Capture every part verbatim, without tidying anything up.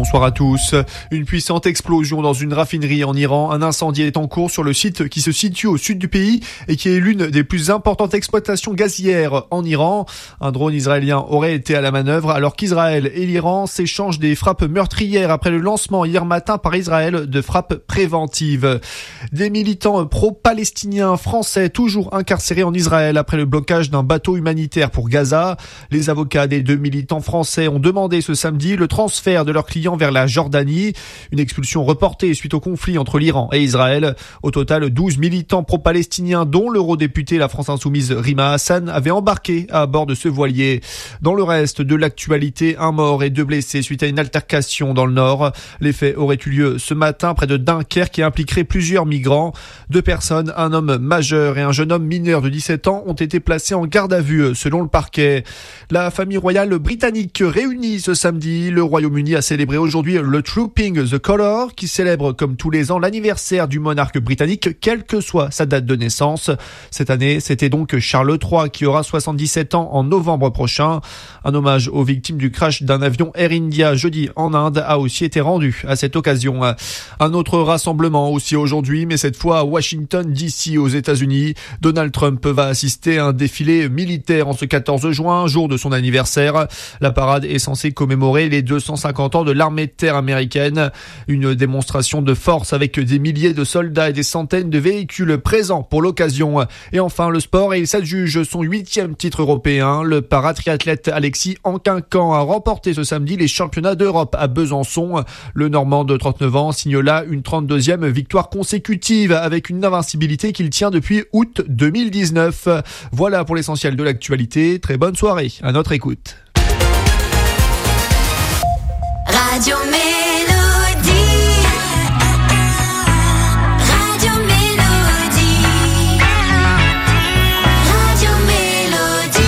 bonsoir à tous. Une puissante explosion dans une raffinerie en Iran. Un incendie est en cours sur le site qui se situe au sud du pays et qui est l'une des plus importantes exploitations gazières en Iran. Un drone israélien aurait été à la manœuvre alors qu'Israël et l'Iran s'échangent des frappes meurtrières après le lancement hier matin par Israël de frappes préventives. Des militants pro-palestiniens français toujours incarcérés en Israël après le blocage d'un bateau humanitaire pour Gaza. Les avocats des deux militants français ont demandé ce samedi le transfert de leurs clients vers la Jordanie. Une expulsion reportée suite au conflit entre l'Iran et Israël. Au total, douze militants pro-palestiniens, dont l'eurodéputé La France Insoumise Rima Hassan, avaient embarqué à bord de ce voilier. Dans le reste de l'actualité, un mort et deux blessés suite à une altercation dans le Nord. Les faits auraient eu lieu ce matin près de Dunkerque et impliqueraient plusieurs migrants. Deux personnes, un homme majeur et un jeune homme mineur de dix-sept ans, ont été placés en garde à vue selon le parquet. La famille royale britannique réunie ce samedi. Le Royaume-Uni a célébré aujourd'hui le Trooping the Colour, qui célèbre comme tous les ans l'anniversaire du monarque britannique, quelle que soit sa date de naissance. Cette année, c'était donc Charles trois qui aura soixante-dix-sept ans en novembre prochain. Un hommage aux victimes du crash d'un avion Air India jeudi en Inde a aussi été rendu à cette occasion. Un autre rassemblement aussi aujourd'hui, mais cette fois à Washington D C aux États-Unis. Donald Trump va assister à un défilé militaire en ce quatorze juin, jour de son anniversaire. La parade est censée commémorer les deux cent cinquante ans de l'armée de terre américaine. Une démonstration de force avec des milliers de soldats et des centaines de véhicules présents pour l'occasion. Et enfin, le sport, et il s'adjuge son huitième titre européen. Le paratriathlète Alexis Anquincan a remporté ce samedi les championnats d'Europe à Besançon. Le Normand de trente-neuf ans signe là une trente-deuxième victoire consécutive avec une invincibilité qu'il tient depuis août deux mille dix-neuf. Voilà pour l'essentiel de l'actualité. Très bonne soirée à notre écoute. Radio Mélodie. Radio Mélodie. Radio Mélodie.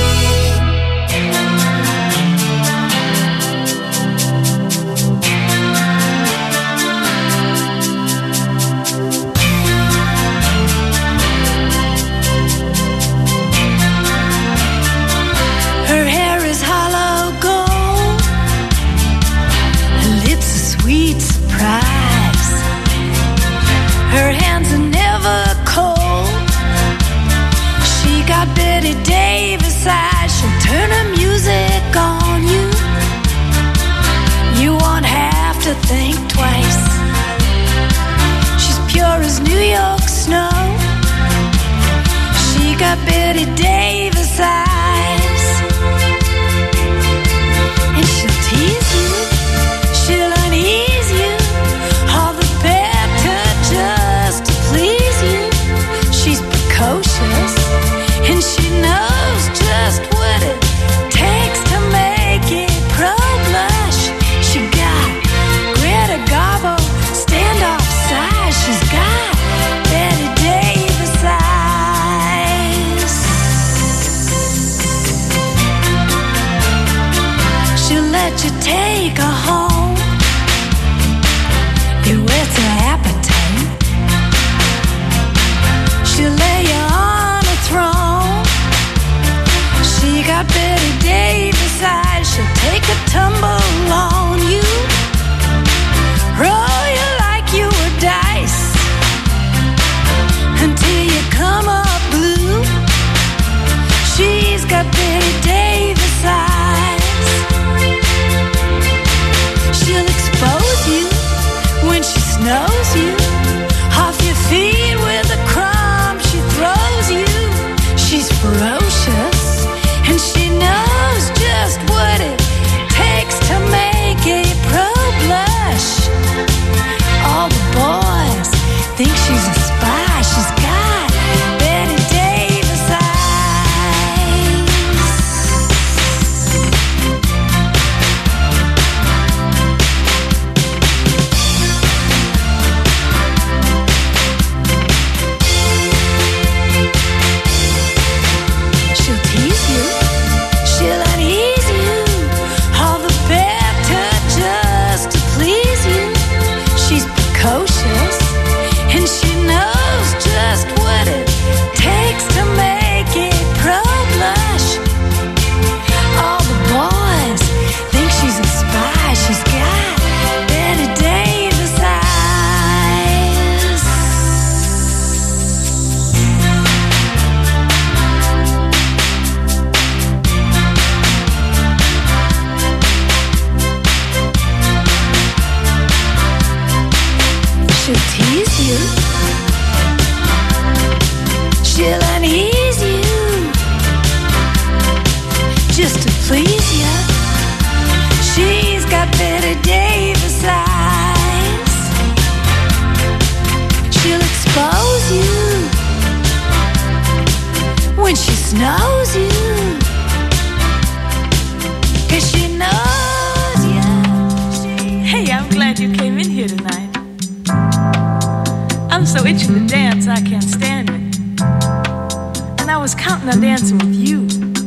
Her hair is hollow gold. Her lips are sweet surprise. Her hands are never cold. She got Betty Davis eyes. She'll turn her music on you. You won't have to think twice. She's pure as New York snow. She got Betty Davis eyes. And she'll tease you. She'll unease you, all the better just to please you. She's precocious, and she knows just what it takes to make it pro-blush. She got Greta Garbo, standoff size. She's got Betty Davis eyes. just knows you. 'Cause she knows you. Hey, I'm glad you came in here tonight. I'm so itching to dance, I can't stand it. And I was counting on dancing with you.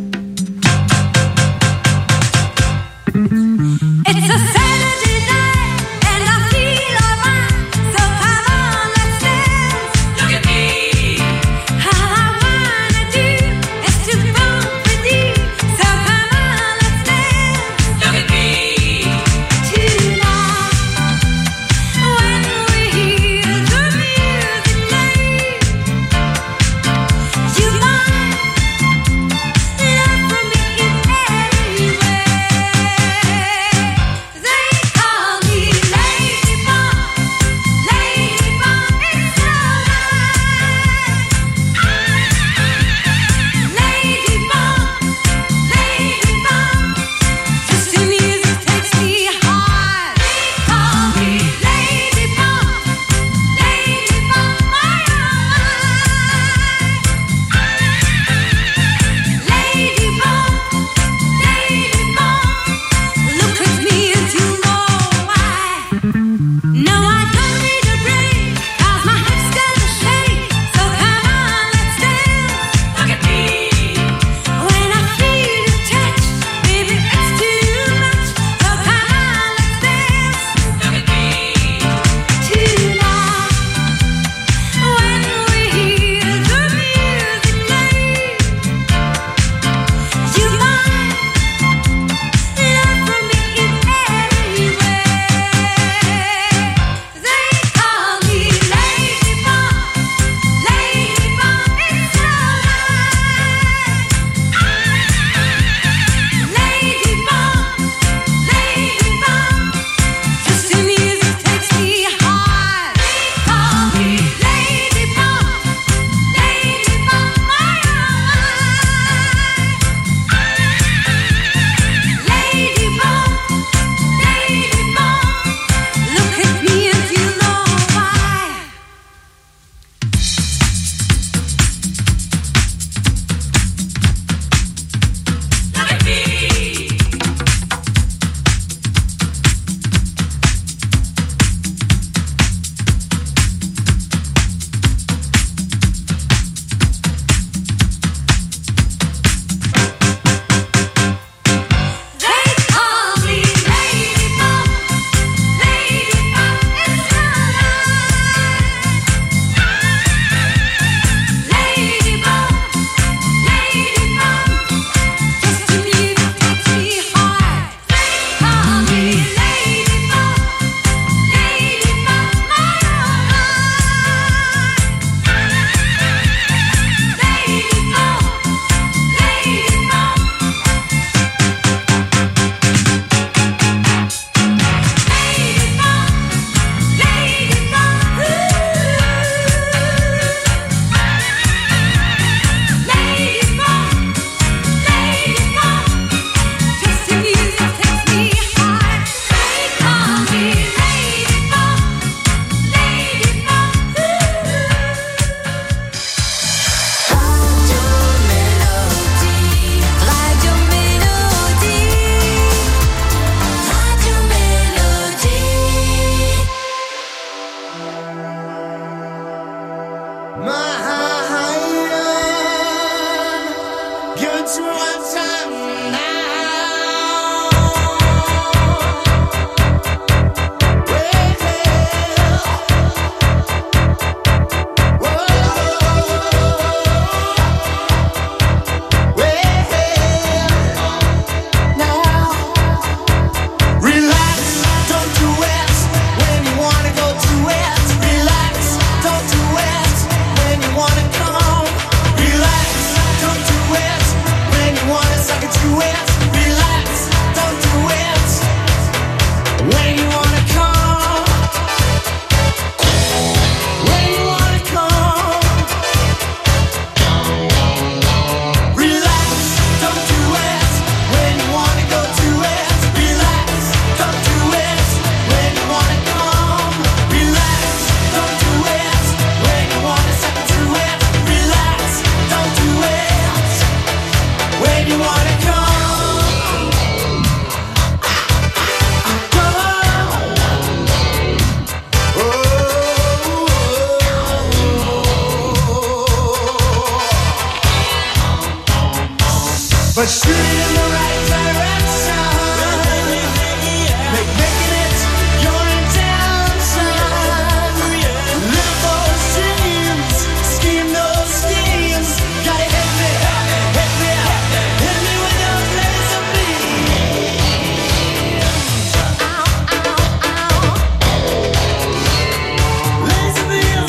It's a Saturday night and I feel alright. So come on, let's dance. Look at me. All I wanna do is to bump with you. So come on, let's dance. Look at me. Tonight, when we hear the music play, you might but shoot it in the right direction. Make making it your intention. Live those dreams, scheme those schemes. Gotta hit me, hit me, hit me with your laser beam. Laser beam.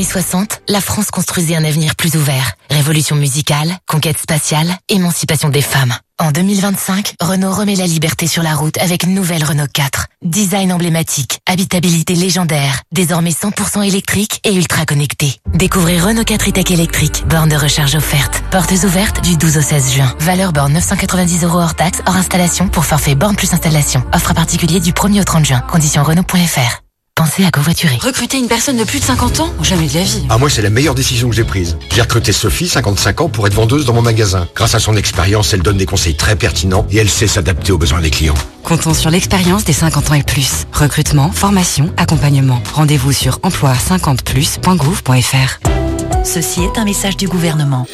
années soixante, la France construisait un avenir plus ouvert. Révolution musicale, conquête spatiale, émancipation des femmes. En deux mille vingt-cinq, Renault remet la liberté sur la route avec une nouvelle Renault quatre. Design emblématique, habitabilité légendaire, désormais cent pour cent électrique et ultra connecté. Découvrez Renault quatre e-tech électrique, borne de recharge offerte. Portes ouvertes du douze au seize juin. Valeur borne neuf cent quatre-vingt-dix euros hors taxe, hors installation pour forfait borne plus installation. Offre à particulier du premier au trente juin. Conditions Renault point F R. Pensez à covoiturer. Recruter une personne de plus de cinquante ans? Jamais de la vie. Ah, moi, c'est la meilleure décision que j'ai prise. J'ai recruté Sophie, cinquante-cinq ans, pour être vendeuse dans mon magasin. Grâce à son expérience, elle donne des conseils très pertinents et elle sait s'adapter aux besoins des clients. Comptons sur l'expérience des cinquante ans et plus. Recrutement, formation, accompagnement. Rendez-vous sur emploi cinquante plus point gouv point F R. Ceci est un message du gouvernement.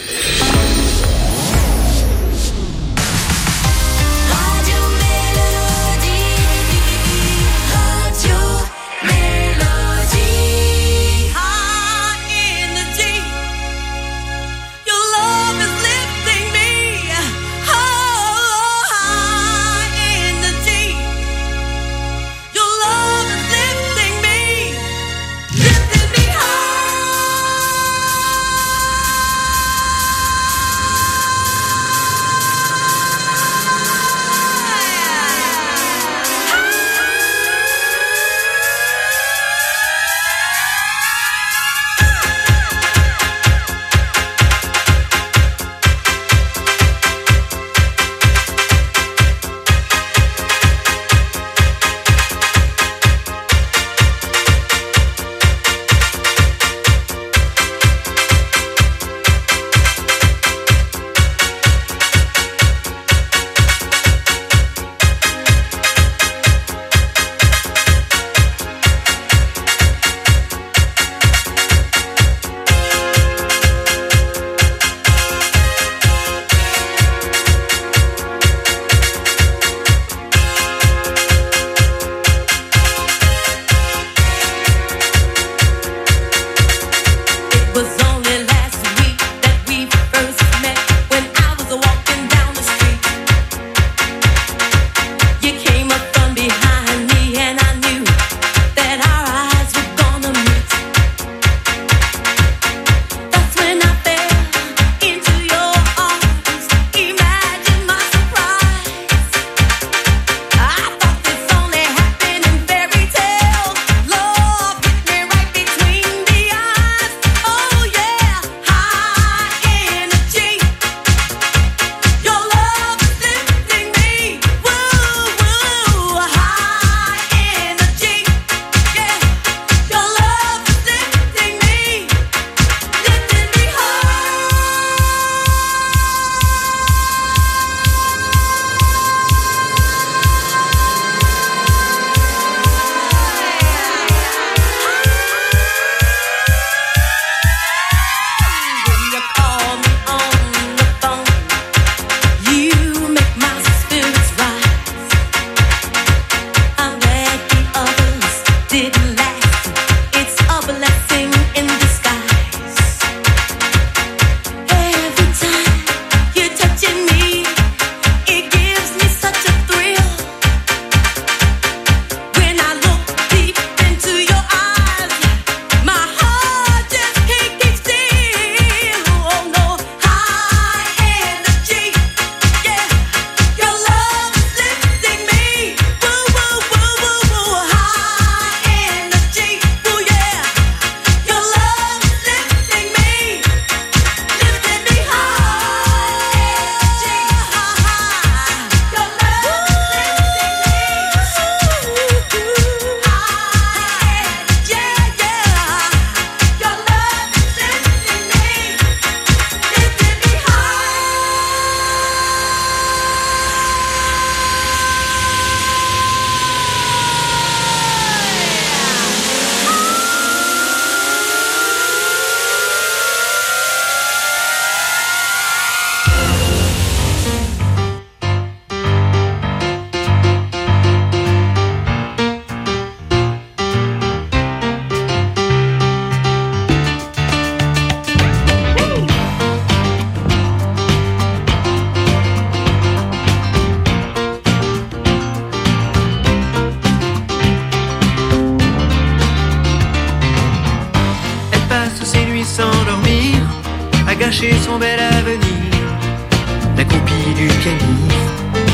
cacher son bel avenir, la copie du pianiste.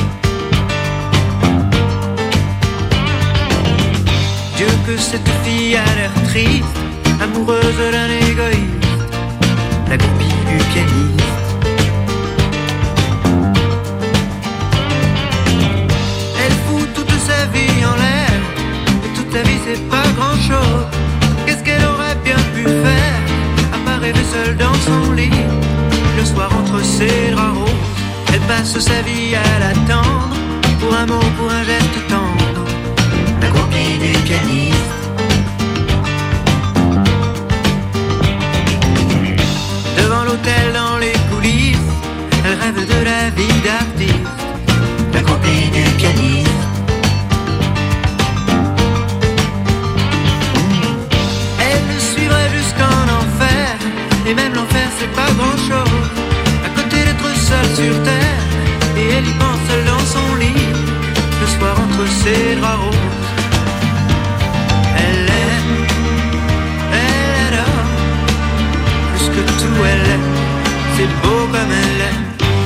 Dieu que cette fille a l'air triste, amoureuse d'un égoïste, la copie du pianiste. Elle fout toute sa vie en l'air, et toute la vie c'est pas grand chose. Qu'est-ce qu'elle aurait bien pu faire, à part rêver seule dans son lit, le soir entre ses draps roses. Elle passe sa vie à l'attendre, pour un mot, pour un geste tendre, la copie du pianiste. Devant l'hôtel, dans les coulisses, elle rêve de la vie d'artiste, la copie du pianiste. Elle le suivrait jusqu'en enfer, et même l'enfer c'est pas grand chose, à côté d'être seule sur terre, et elle y pense seule dans son lit, le soir entre ses draps roses. Elle aime, elle adore, plus que tout elle aime, c'est beau comme elle aime.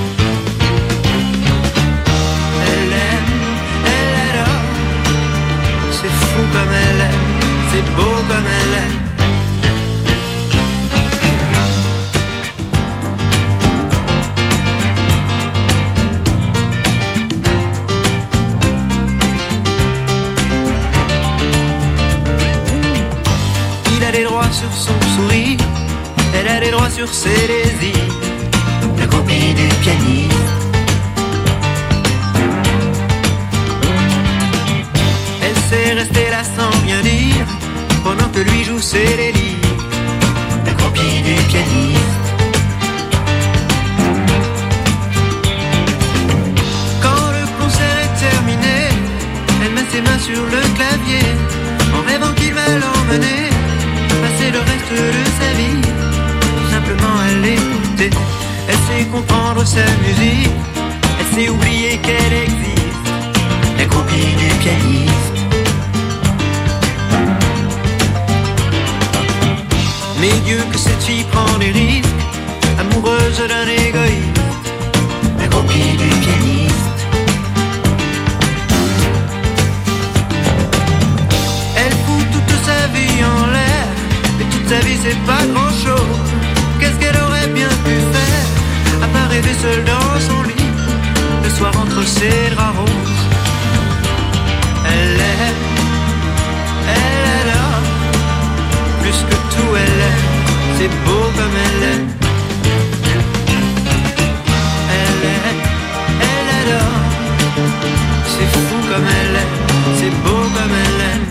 Elle aime, elle adore, c'est fou comme elle aime, c'est beau comme elle aime. Il a des droits sur son sourire, elle a des droits sur ses désirs, la copie du pianiste. Elle sait rester là sans rien dire, pendant que lui joue ses délires, la copie du pianiste. Quand le concert est terminé, elle met ses mains sur le clavier, en rêvant qu'il va l'emmener, passer le reste de sa vie, tout simplement à l'écouter. Elle sait comprendre sa musique, elle sait oublier qu'elle existe, la copie du pianiste. Mais Dieu que cette fille prend des risques, amoureuse d'un égoïste, la copie du pianiste. Elle fout toute sa vie en l'air, et toute sa vie c'est pas grand chose. Qu'est-ce qu'elle aurait bien pu faire, à part rêver seule dans son lit, le soir entre ses draps roses. Elle aime, elle adore, plus que tout elle aime, c'est beau comme elle aime. Elle aime, elle adore, c'est fou comme elle aime, c'est beau comme elle aime.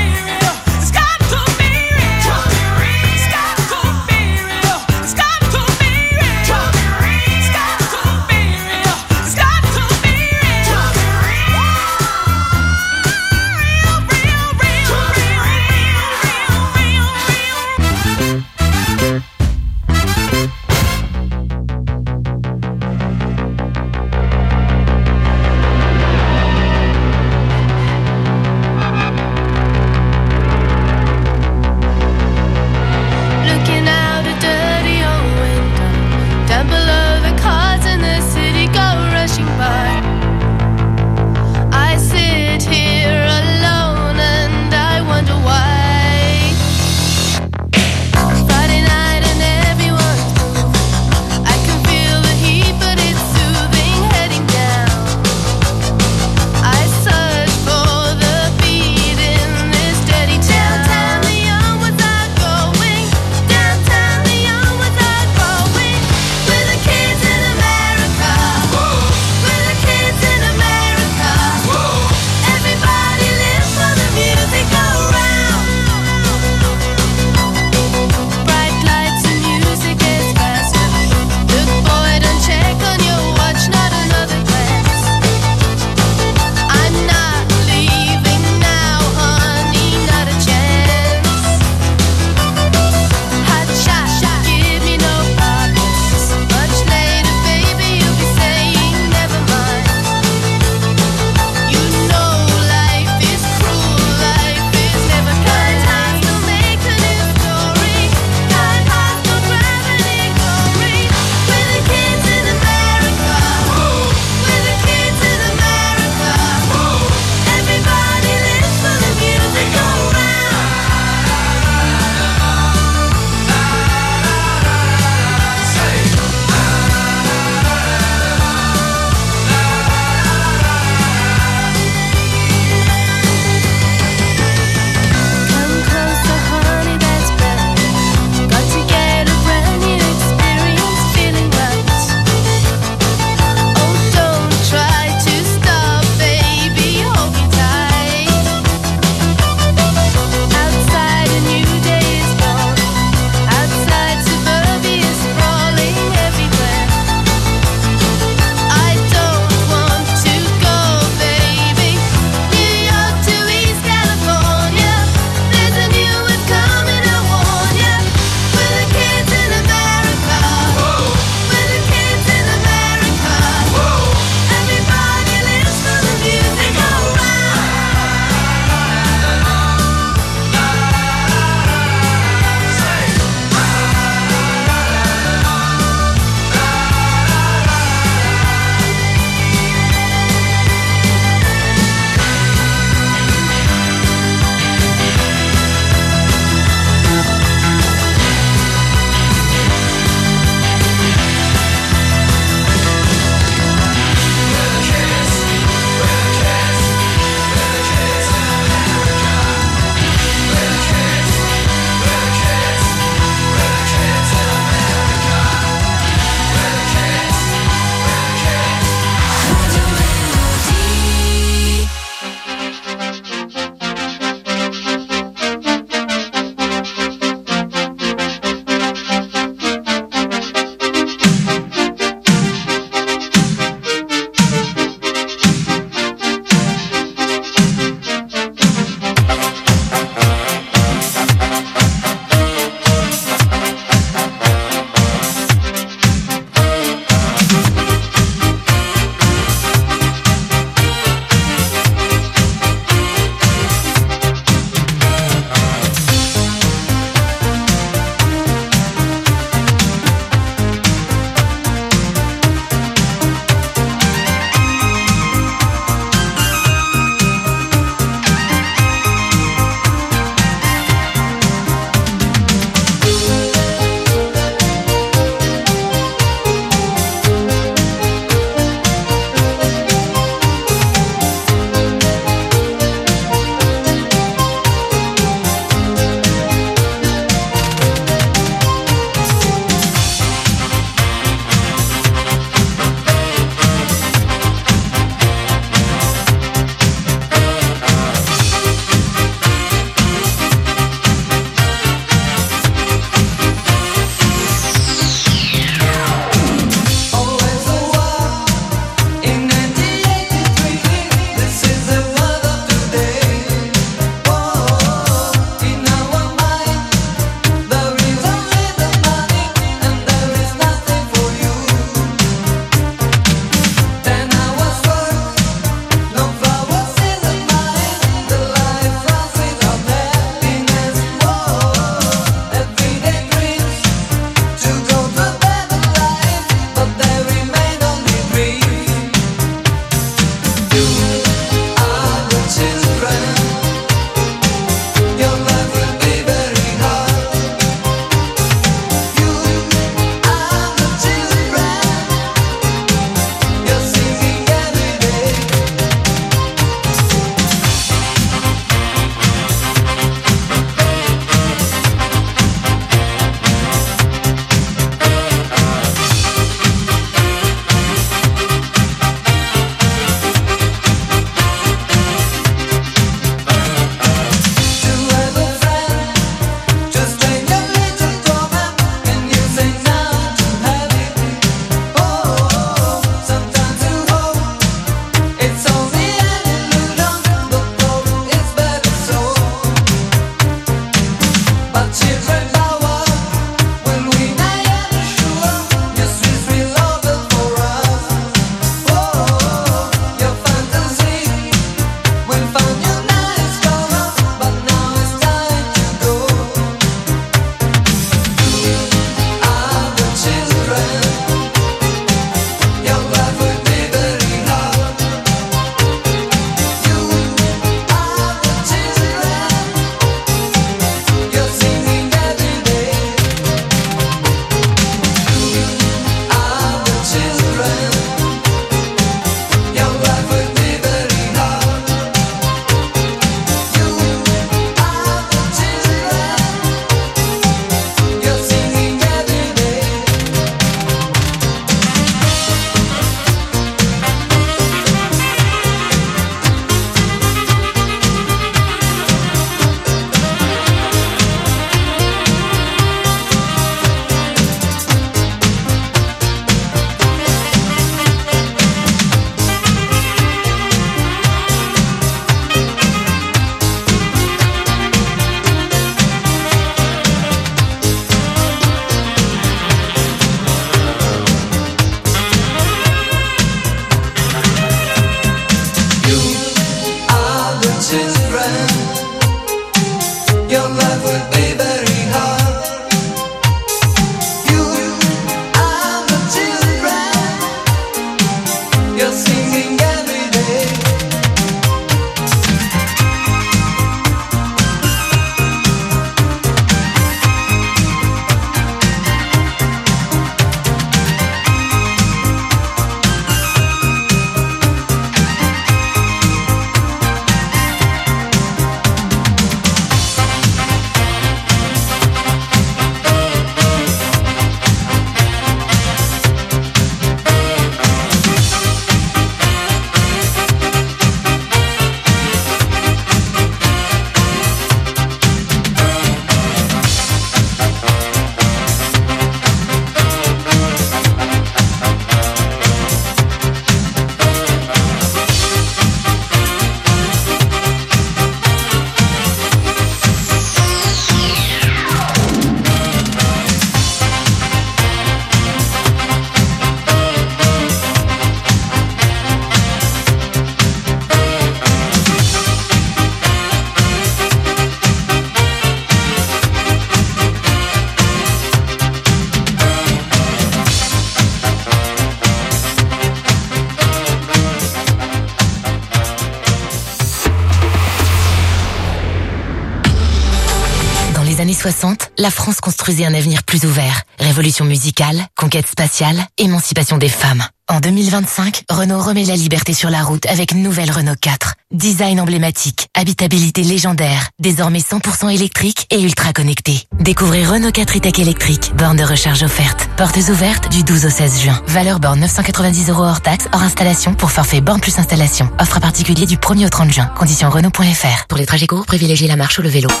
les années soixante, la France construisait un avenir plus ouvert. Révolution musicale, conquête spatiale, émancipation des femmes. En deux mille vingt-cinq, Renault remet la liberté sur la route avec une nouvelle Renault quatre. Design emblématique, habitabilité légendaire, désormais cent pour cent électrique et ultra connecté. Découvrez Renault quatre e-tech électrique, borne de recharge offerte. Portes ouvertes du douze au seize juin. Valeur borne neuf cent quatre-vingt-dix euros hors taxe, hors installation pour forfait borne plus installation. Offre à particulier du premier au trente juin. Conditions Renault point F R. Pour les trajets courts, privilégiez la marche ou le vélo.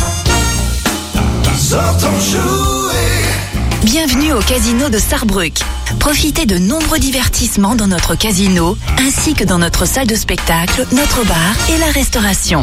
Bienvenue au casino de Sarrebruck. Profitez de nombreux divertissements dans notre casino, ainsi que dans notre salle de spectacle, notre bar et la restauration.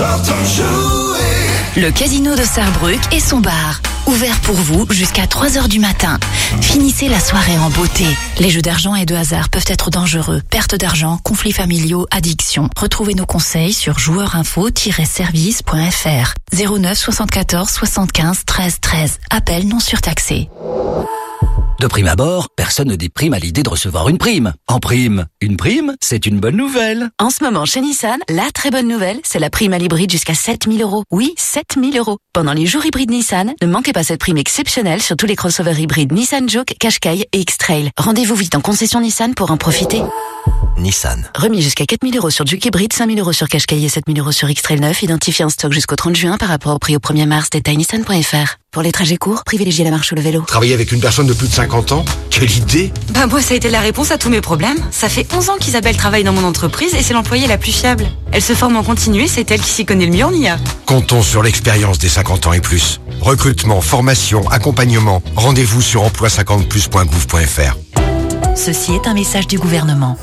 Le casino de Sarrebruck et son bar, ouvert pour vous jusqu'à trois heures du matin. Finissez la soirée en beauté. Les jeux d'argent et de hasard peuvent être dangereux. Perte d'argent, conflits familiaux, addiction. Retrouvez nos conseils sur joueurinfo tiret service point F R. zéro neuf soixante-quatorze soixante-quinze treize treize. Appel non surtaxé. De prime abord, personne ne déprime à l'idée de recevoir une prime. En prime, une prime, c'est une bonne nouvelle. En ce moment, chez Nissan, la très bonne nouvelle, c'est la prime à l'hybride jusqu'à sept mille euros. Oui, sept mille euros. Pendant les jours hybrides Nissan, ne manquez pas cette prime exceptionnelle sur tous les crossovers hybrides Nissan Juke, Qashqai et X-Trail. Rendez-vous vite en concession Nissan pour en profiter. Nissan. Remis jusqu'à quatre mille euros sur Juke hybride, cinq mille euros sur Qashqai et sept mille euros sur X-Trail neuf, identifié en stock jusqu'au trente juin par rapport au prix au premier mars, détail nissan point F R. Pour les trajets courts, privilégiez la marche ou le vélo. Travailler avec une personne de plus de cinquante ans? Quelle idée! Bah moi ça a été la réponse à tous mes problèmes. Ça fait onze ans qu'Isabelle travaille dans mon entreprise et c'est l'employée la plus fiable. Elle se forme en continu et c'est elle qui s'y connaît le mieux en I A. Comptons sur l'expérience des cinquante ans et plus. Recrutement, formation, accompagnement. Rendez-vous sur emploi cinquante plus point gouv point F R. Ceci est un message du gouvernement.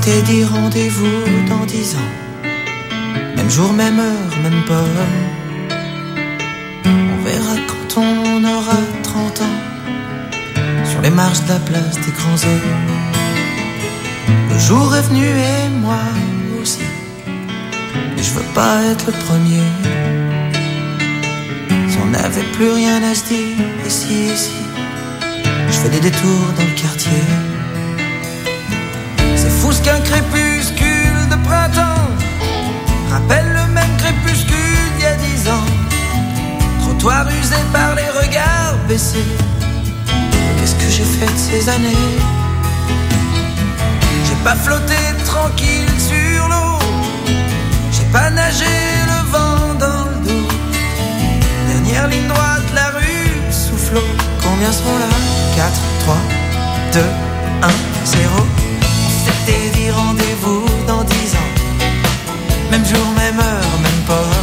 s'était dit rendez-vous dans dix ans. Même jour, même heure, même pomme. On verra quand on aura trente ans. Sur les marches de la place des grands hommes. Le jour est venu et moi aussi. Et je veux pas être le premier. Si on n'avait plus rien à se dire, et si, et si, je fais des détours dans le quartier. C'est fou ce qu'un crépuscule de printemps rappelle le même crépuscule d'il y a dix ans. Trottoir usé par les regards baissés. Qu'est-ce que j'ai fait de ces années? J'ai pas flotté tranquille sur l'eau. J'ai pas nagé le vent dans le dos. Dernière ligne droite, la rue soufflot. Combien seront là? quatre, trois, deux, un, zéro. On s'était dit rendez-vous dans dix ans. Même jour, même heure, même port.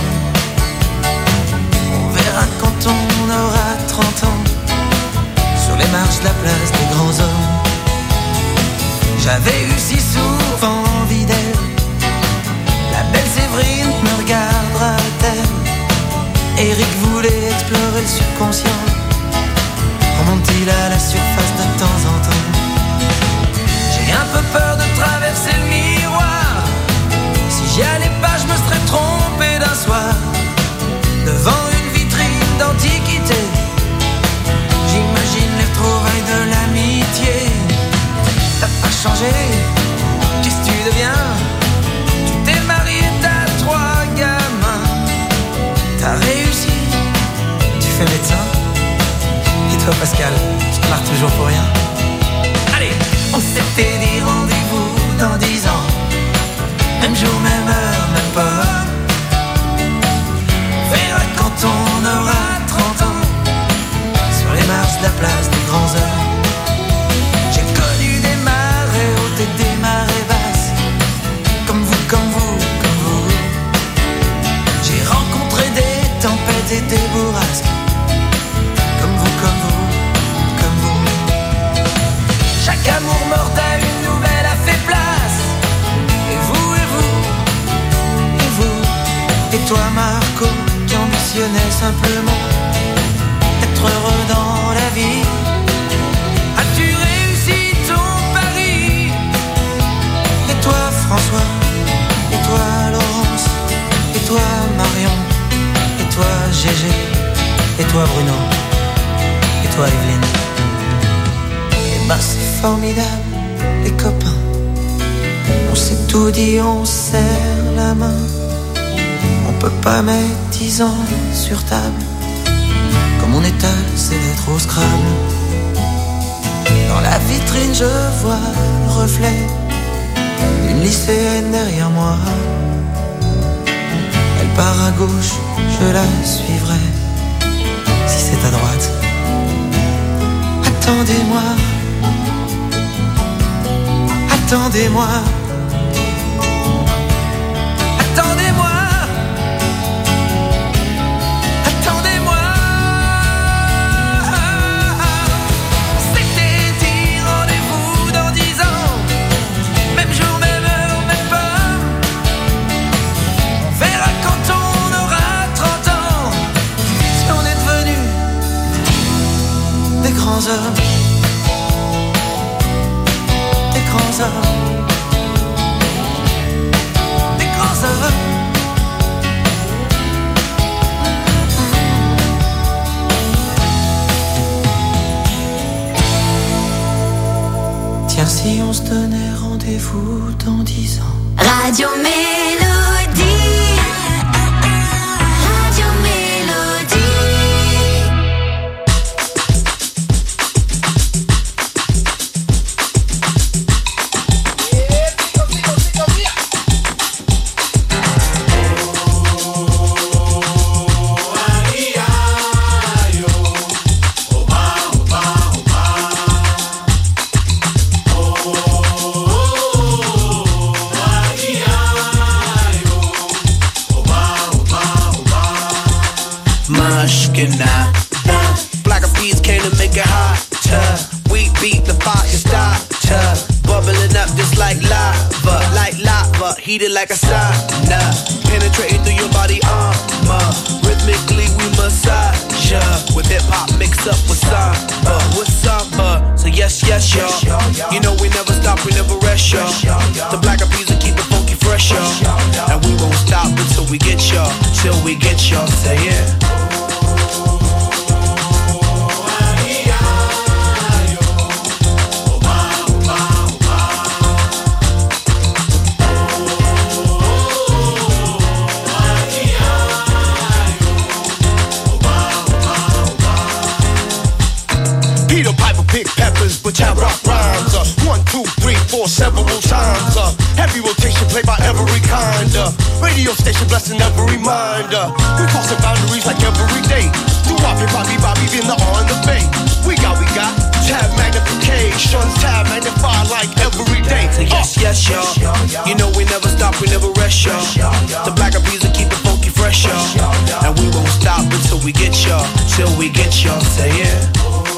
On verra quand on aura trente ans. Sur les marches de la place des grands hommes. J'avais eu si souvent envie d'elle. La belle Séverine me regardera-t-elle? Eric voulait explorer le subconscient. Remonte-t-il à la surface de temps en temps? J'ai un peu peur de traverser le miroir. Si j'y allais pas, je me serais trompé d'un soir. Devant une vitrine d'antiquité, j'imagine les retrouvailles de l'amitié. T'as pas changé, qu'est-ce que tu deviens? Tu t'es marié, t'as trois gamins. T'as réussi, tu fais médecin. Et toi Pascal, tu te marres toujours pour rien. Allez, on s'était dit rendez-vous dans dix ans. Même jour, même heure, même pas. On verra quand on aura trente ans. Sur les marches de la place des grands hommes. J'ai connu des marées hautes et des marées basses. Comme vous, comme vous, comme vous. J'ai rencontré des tempêtes et des bourrasques. Comme vous, comme vous, comme vous. Chaque amour mort à une nouvelle a fait place. Et vous, et vous, et vous. Et toi Marco, qui ambitionnais simplement être heureux dans la vie. As-tu réussi ton pari? Et toi François, et toi Laurence, et toi Marion, et toi Gégé, et toi Bruno, et toi Evelyne. Et bah c'est formidable, les copains. On s'est tout dit, on serre la main. On peut pas mettre dix ans sur table. Comme on étale ses lettres au Scrabble. Dans la vitrine je vois le reflet d'une lycéenne derrière moi. Elle part à gauche, je la suivrai. Si c'est à droite, attendez-moi. Attendez-moi. Attendez-moi. Attendez-moi. C'était dit rendez-vous dans dix ans. Même jour, même heure, même pas. On verra quand on aura trente ans. Si on est devenus des grands hommes. Des grands hommes. Des grands hommes. Tiens, si on se donnait rendez-vous dans dix ans. Radio Mélodie. Radio Mélodie. heated like a sauna, penetrating through your body armor. Rhythmically we massage ya, with hip hop mixed up with samba, with samba. So yes, yes, y'all. You know we never stop, we never rest, y'all. The Black Eyed Peas will keep it funky fresh, y'all. And we won't stop until we get y'all, till we get y'all. Say yeah. Peter Piper pick peppers, but I rock rhymes. Uh, one, two, three, four, several times. Uh, heavy rotation played by every kind. Uh, radio station blessing every mind. Uh, we crossing boundaries like every day. Do wop it, Bobby, Bobby, been the on the bay. We got, we got tab magnification, tab magnify like every day. So yes, yes, y'all. You know we never stop, we never rest, y'all. The Black Eyed Peas will keep it funky fresh, y'all. And we won't stop until we get y'all, till we get y'all. Say yeah.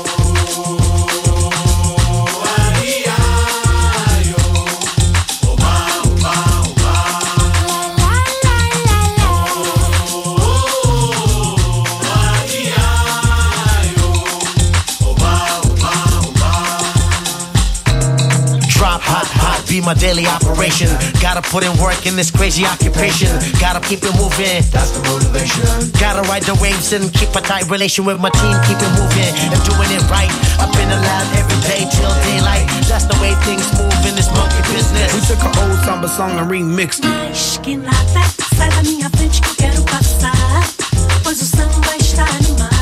Be my daily operation. Gotta put in work in this crazy occupation. Gotta keep it moving. That's the motivation. Gotta ride the waves and keep a tight relation with my team. Keep it moving and doing it right. I've been alive every day till daylight. That's the way things move in this monkey business. We took an old samba song and remixed it. Mas que nada, sai da minha frente que eu quero passar, pois o samba está animado.